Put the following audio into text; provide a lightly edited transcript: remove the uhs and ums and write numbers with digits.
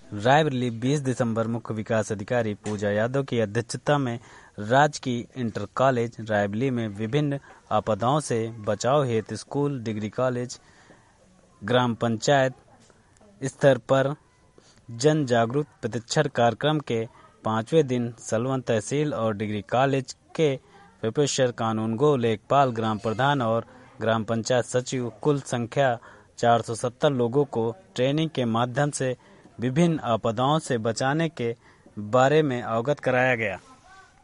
रायबरेली 20 दिसंबर मुख्य विकास अधिकारी पूजा यादव की अध्यक्षता में राजकीय इंटर कॉलेज रायबरेली में विभिन्न आपदाओं से बचाव हेतु स्कूल, डिग्री कॉलेज, ग्राम पंचायत स्तर पर जन जागरूक प्रशिक्षण कार्यक्रम के 5वें दिन सलवन तहसील और डिग्री कॉलेज के प्रोफेसर कानूनगो, लेखपाल, ग्राम प्रधान और ग्राम पंचायत सचिव कुल संख्या 470 लोगों को ट्रेनिंग के माध्यम से विभिन्न आपदाओं से बचाने के बारे में अवगत कराया गया।